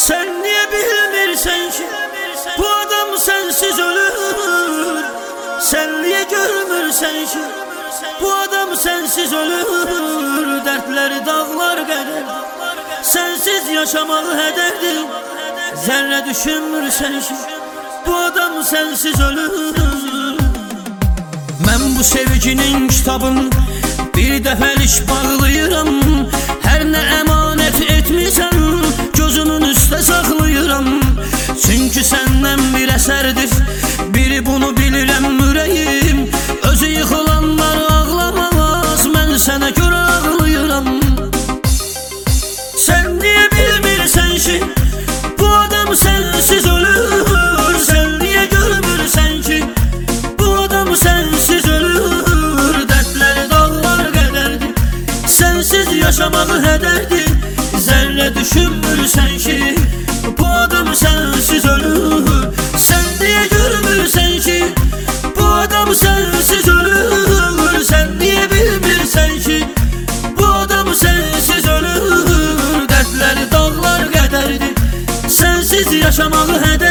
Sen niye bilmirsen ki bu adam sensiz ölür? Sen niye görmürsen ki bu adam sensiz ölür? Dertleri dağlar kadar, sensiz yaşamalı hederdir. Zerre düşünmürsen ki bu adam sensiz ölür. Ben bu sevginin kitabını bir dəfəlik bağlayıram. Her ne emanet etmişsen gözünün üstə saxlayıram. Çünkü senden bir eserdir, biri bunu bilirəm ürəyim. Özü yıkılanlar ağlamaz, mən sənə görə ağlayıram. Sen niye bilmirsən ki bu adam sensiz ölür? Sen niye görmürsən ki bu adam sensiz ölür? Dertleri dağlar qədərdir, sensiz yaşamağı hədərdir. Zerre düşünmürsən ki bu adam sensiz ölür. Sen niye görmürsən ki bu adam sensiz ölür? Sen niye bilmirsən ki bu adam sensiz ölür? Dertleri dağlar qədərdir, sensiz yaşamağı hədərdir.